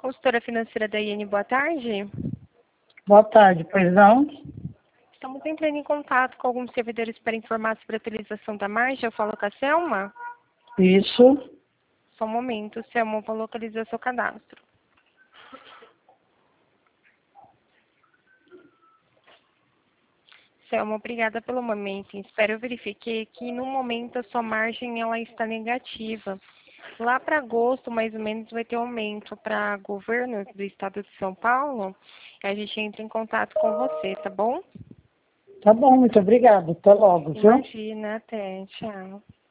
Consultora financeira da IN, boa tarde. Boa tarde, pois não? Estamos entrando em contato com alguns servidores para informar sobre a utilização da margem. Eu falo com a Selma? Isso. Só um momento, Selma, eu vou localizar seu cadastro. Selma, obrigada pelo momento. Espero, eu verifiquei que no momento a sua margem ela está negativa. Lá para agosto, mais ou menos, vai ter aumento para governo do estado de São Paulo. A gente entra em contato com você, tá bom? Tá bom, muito obrigada. Até logo, viu? Imagina, até. Tchau.